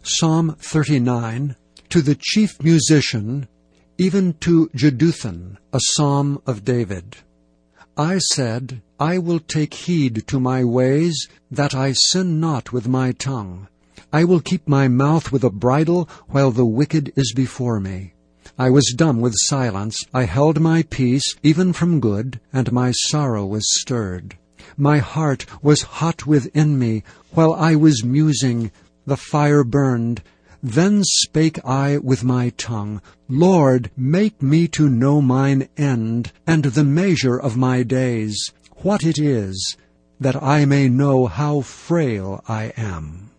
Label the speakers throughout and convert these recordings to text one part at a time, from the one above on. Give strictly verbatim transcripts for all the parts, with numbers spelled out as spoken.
Speaker 1: Psalm thirty-nine, to the chief musician, even to Jeduthun, a psalm of David. I said, I will take heed to my ways, that I sin not with my tongue. I will keep my mouth with a bridle while the wicked is before me. I was dumb with silence, I held my peace, even from good, and my sorrow was stirred. My heart was hot within me, while I was musing, the fire burned. Then spake I with my tongue, Lord, make me to know mine end, and the measure of my days, what it is, that I may know how frail I am.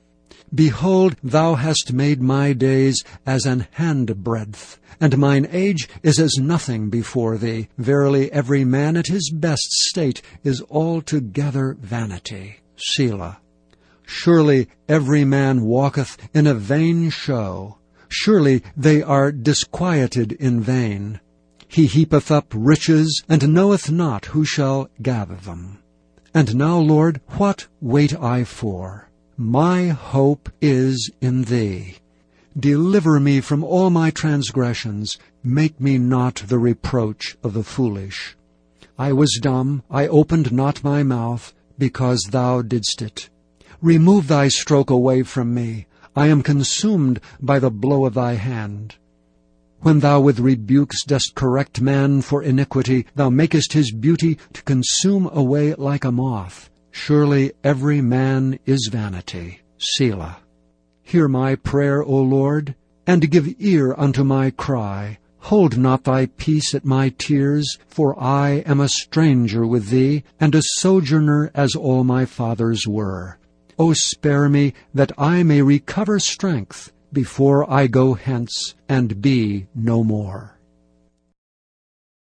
Speaker 1: Behold, thou hast made my days as an handbreadth, and mine age is as nothing before thee. Verily, every man at his best state is altogether vanity. Selah. Surely every man walketh in a vain show. Surely they are disquieted in vain. He heapeth up riches, and knoweth not who shall gather them. And now, Lord, what wait I for? My hope is in thee. Deliver me from all my transgressions. Make me not the reproach of the foolish. I was dumb, I opened not my mouth, because thou didst it. Remove thy stroke away from me. I am consumed by the blow of thy hand. When thou with rebukes dost correct man for iniquity, thou makest his beauty to consume away like a moth. Surely every man is vanity. Selah. Hear my prayer, O Lord, and give ear unto my cry. Hold not thy peace at my tears, for I am a stranger with thee, and a sojourner as all my fathers were. O spare me, that I may recover strength, before I go hence and be no more.